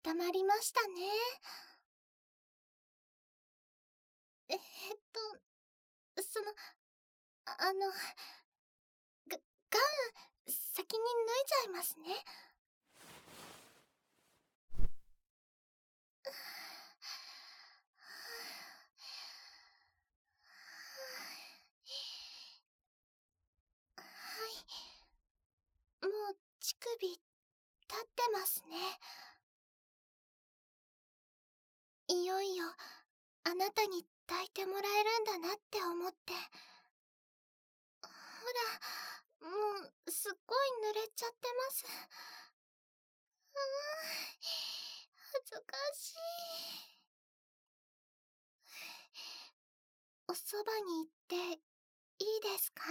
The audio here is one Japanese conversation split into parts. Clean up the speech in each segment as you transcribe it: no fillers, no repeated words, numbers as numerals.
たまりましたね。えっその、あの、ガウン、先に脱いじゃいますね。はい、もう乳首立ってますね。いよいよあなたに抱いてもらえるんだなって思って。ほら、もうすっごい濡れちゃってます。恥ずかしい。おそばに行っていいですか？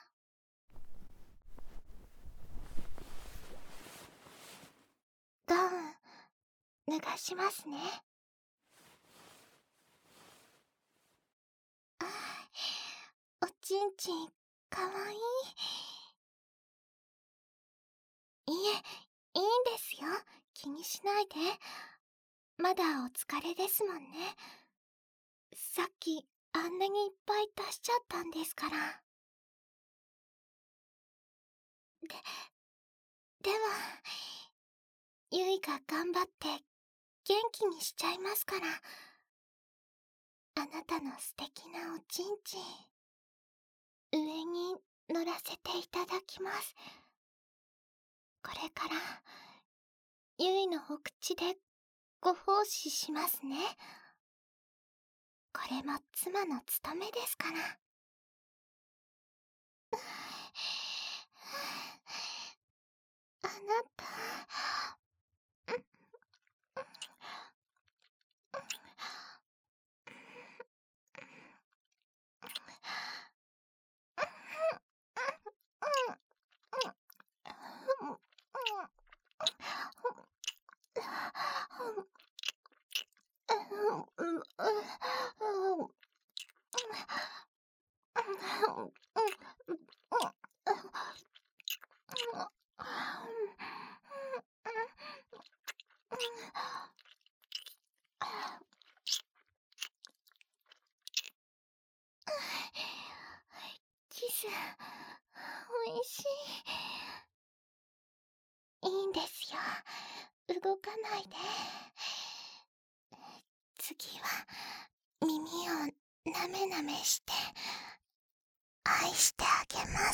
ガウン、脱がしますね。ああ、おちんちん、かわいい。いえ、いいんですよ。気にしないで。まだお疲れですもんね。さっき、あんなにいっぱい出しちゃったんですから。では、ゆいが頑張って元気にしちゃいますから。あなたの素敵なおちんちん、上に乗らせていただきます。これから、ゆいのお口でご奉仕しますね。これも妻の務めですから。あなた、キス、おいしい。いいんですよ。動かないで。次は、耳をなめなめして、愛してあげます。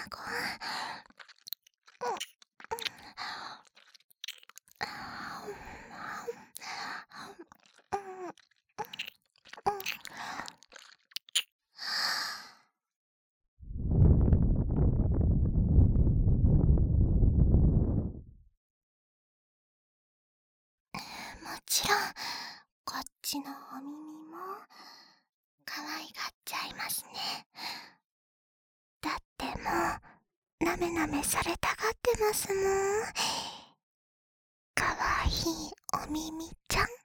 卵。もちろんこっちのお耳も可愛がっちゃいますね。だってもうなめなめされたがってますもん。かわいいお耳ちゃん。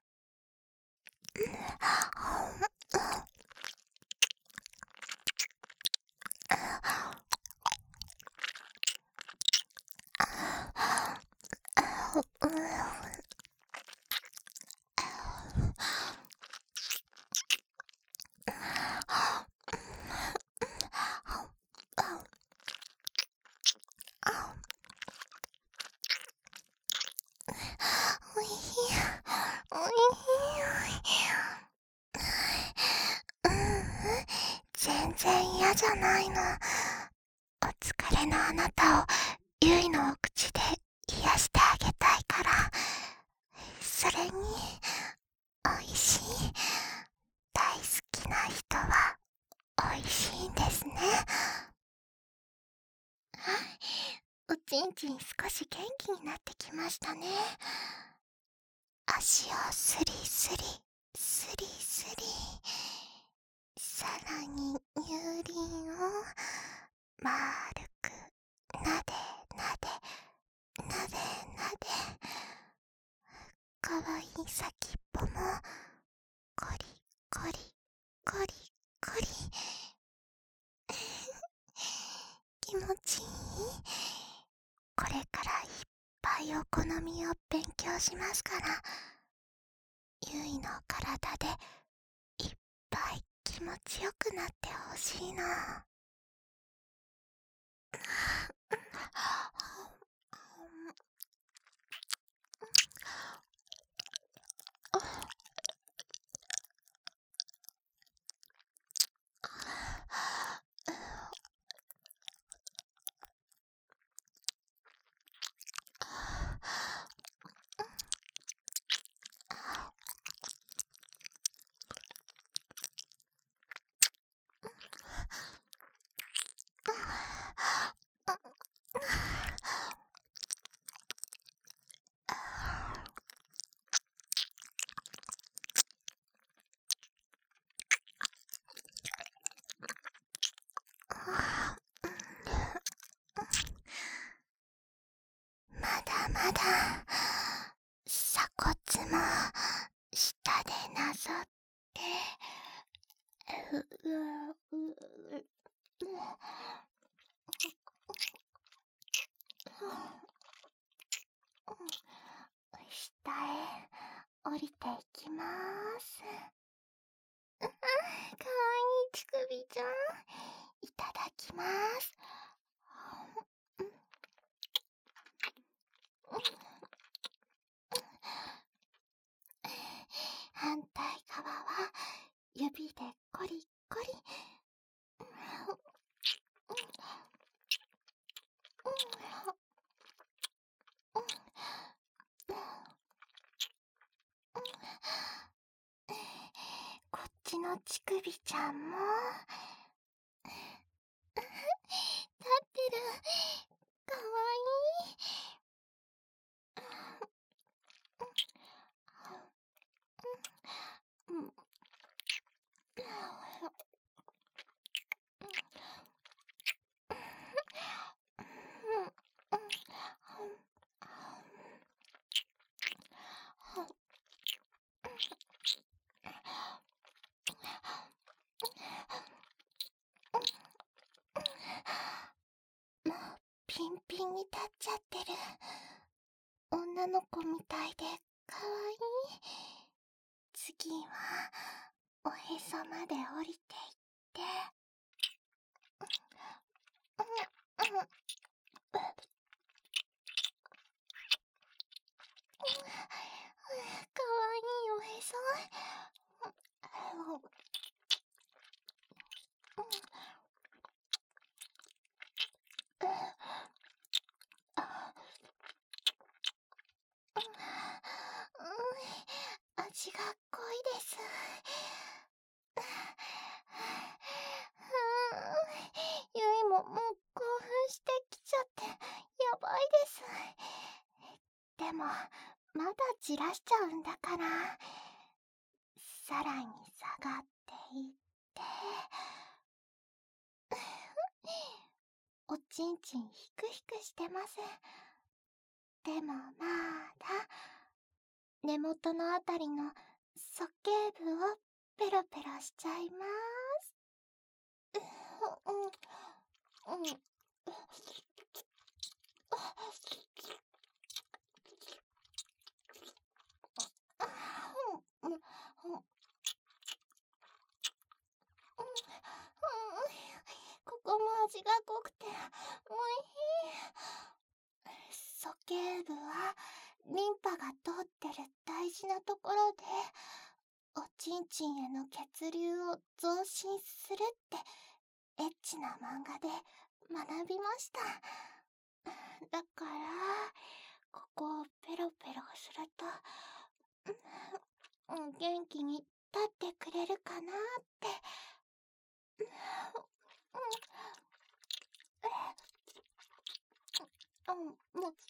おいしい、おいしい。全然嫌じゃないの。お疲れのあなたをゆいのお口で癒してあげたいから。それにおいしい、大好きな人はおいしいんですね。おちんちん少し元気になってきましたね。足をスリスリスリスリ、さらに乳輪をまるくなでなでなでなで、かわいい先っぽもコリコリコリコリ気持ちいい。これからいっぱいお好みを勉強しますから、ゆいの体でいっぱい気持ちよくなってほしいの。まだまだ鎖骨も下でなぞって、下へ降りていきます。かわいい乳首ちゃん、いただきます。反対側は指でコリコリ。こっちの乳首ちゃんも立ってる。かわいい。もうピンピンに立っちゃってる。女の子みたいでかわいい。次はおへそまで降りていって、かわいいおへそ。 もう興奮してきちゃってやばいです。でもまだじらしちゃうんだから、さらに下がっていって、おちんちんヒクヒクしてます。でもまだ根元のあたりの鼠径部をペロペロしちゃいます。うんうんうん。ここも味が濃くておいしい。鼠径部はリンパが通ってる大事なところで、おちんちんへの血流を増進するってエッチな漫画で学びました。だからここをペロペロすると元気に立ってくれるかなって。もう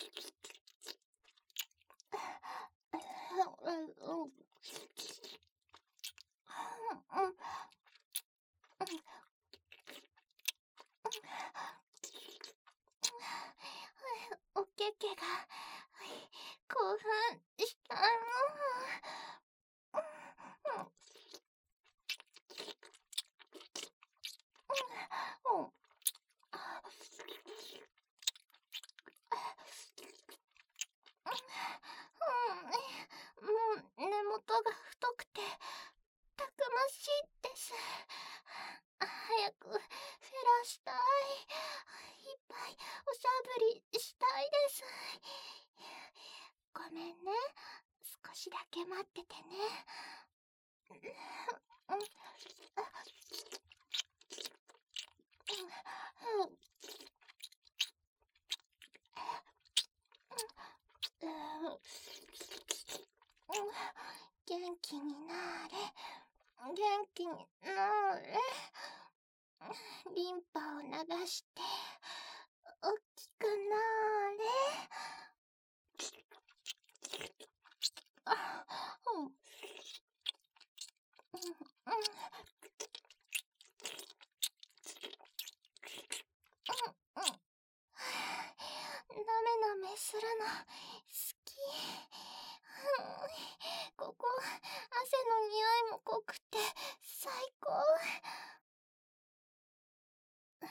おけけが興奮した。もう根元が太くてたくましいです。早くフェラしたい。いっぱいおしゃぶりしたいです。ごめんね、少しだけ待っててね。元気になれ、元気になれ。リンパを流して大きくなれ。なめなめするの好き。ここ汗の匂いも濃くて最高。はい、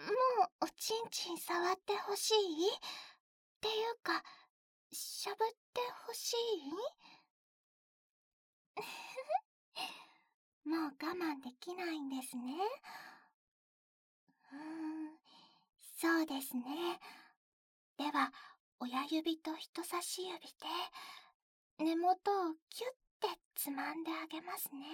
もうおちんちん触ってほしいっていうか、しゃぶってほしい。もう我慢できないんですね。そうですね。では親指と人差し指で根元をキュッてつまんであげますね。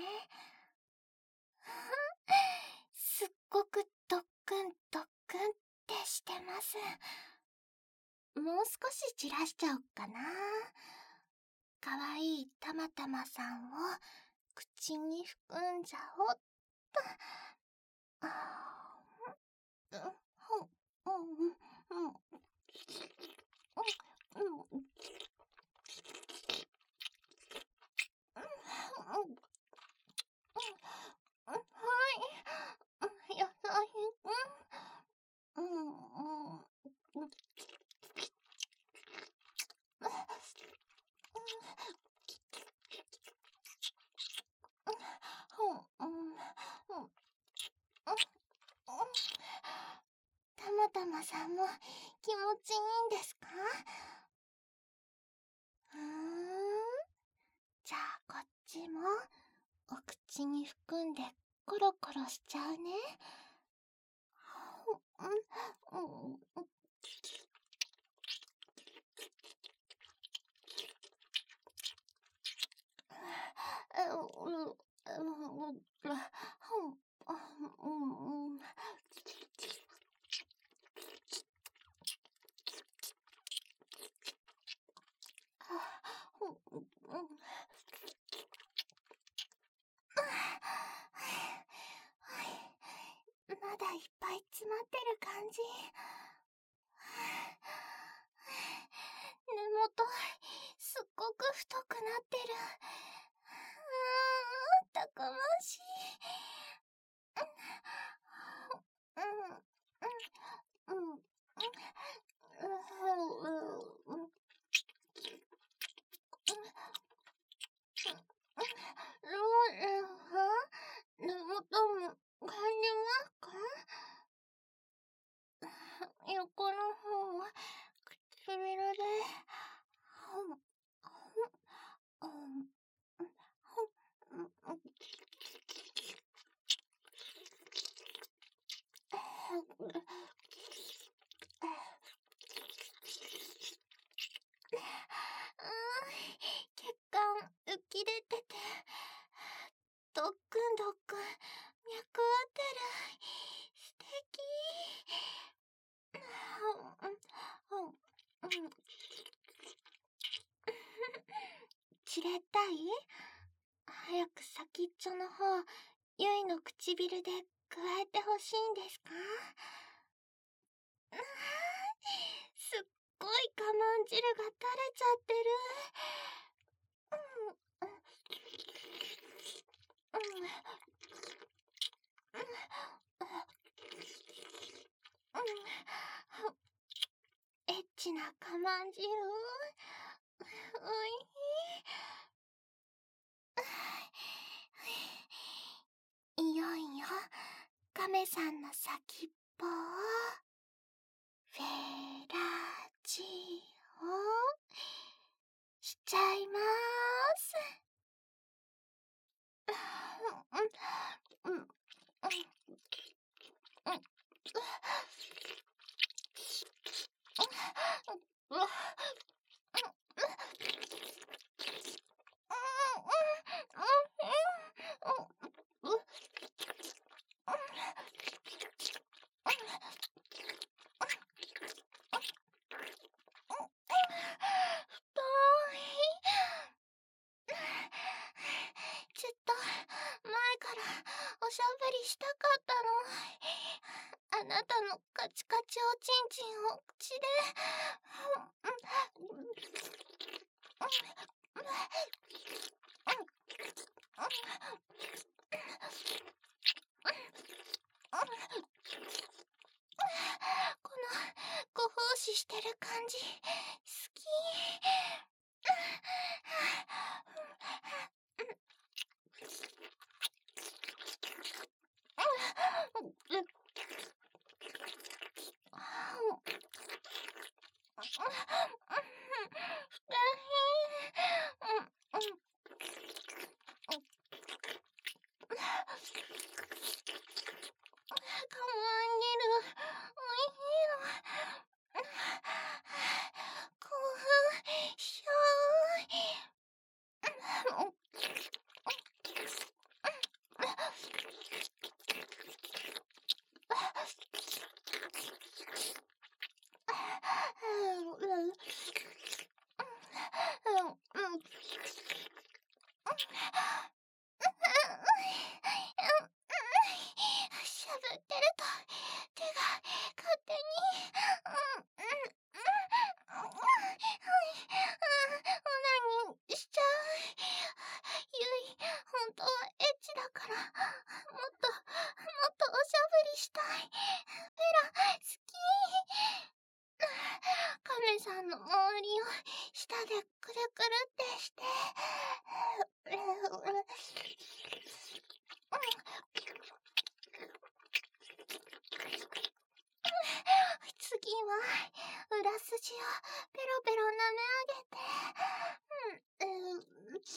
すっごくドックンドックンってしてます。もう少しじらしちゃおっかな。かわいいたまたまさんを口に含んじゃおっと。はい、野菜たまたまさんも気持ちいいんですか？じゃあこっちもお口に含んでコロコロしちゃうね。なまだいっぱい詰まってる感じ。根元すっごく太くなってる。たくましい。根元も感じますか？横の方は唇で血管浮き出てて、ドックンドックン脈打ってる。素敵。散れたい？早く先っちょの方、ゆいの唇で加えてほしいんですか？すっごい我慢汁が垂れちゃってる。エッチな我慢汁。おいしい。いよいよ亀さんの先っぽをフェラチオしちゃいます。ずっと前からおしゃべりしたかったの。あなたのカチカチおちんちんを口で。このご奉仕してる感じ好き。興奮しちゃう。しゃぶってると手が勝手にオナニーしちゃう。ゆい、本当はエッチだからもっとおしゃぶりしたい。ペラ好き。亀さんの周りを舌でくるくるってして。次は裏筋をペロペロ舐め上げて、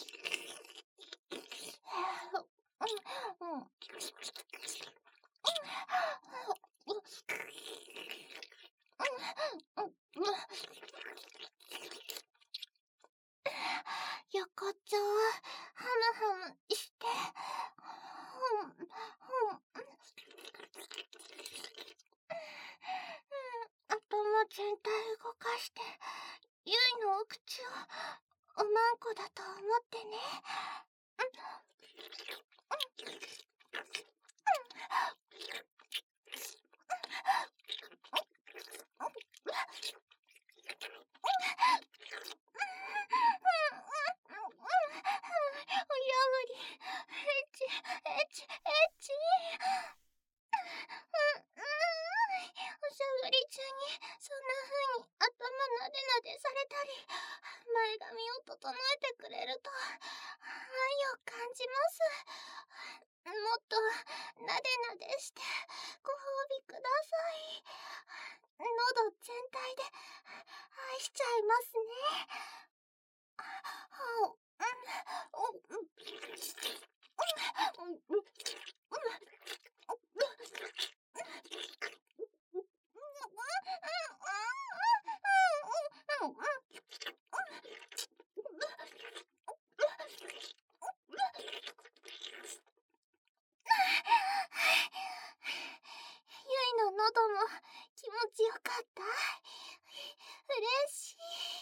横っちょをハムハムして、頭全体動かして、ゆいのお口をおまんこだと思ってね。 しちゃいますね。ゆいの喉も気持ちよかった。嬉しい。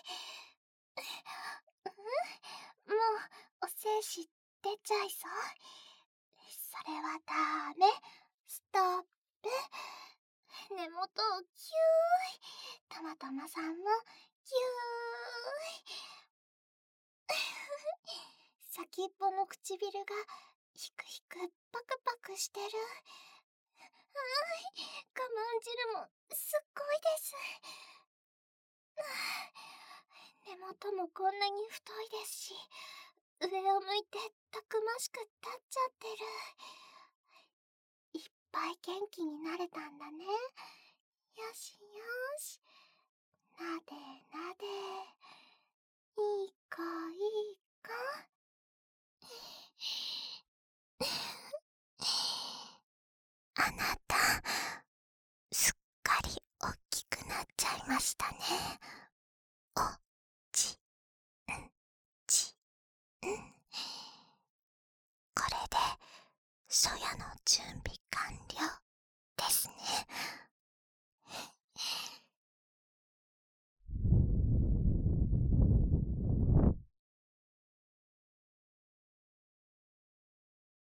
もうお精子出ちゃいそう。それはダメ。ストップ。根元をギューイ。たまたまさんもギューイ。先っぽの唇がヒクヒクパクパクしてる。我慢汁もすっごいです。根元もこんなに太いですし、上を向いてたくましく立っちゃってる。いっぱい元気になれたんだね。よしよし。なでなで。いい子いい子。あなた、すっかり大きくなっちゃいましたね。おちんちん。これでそやの準備完了ですね。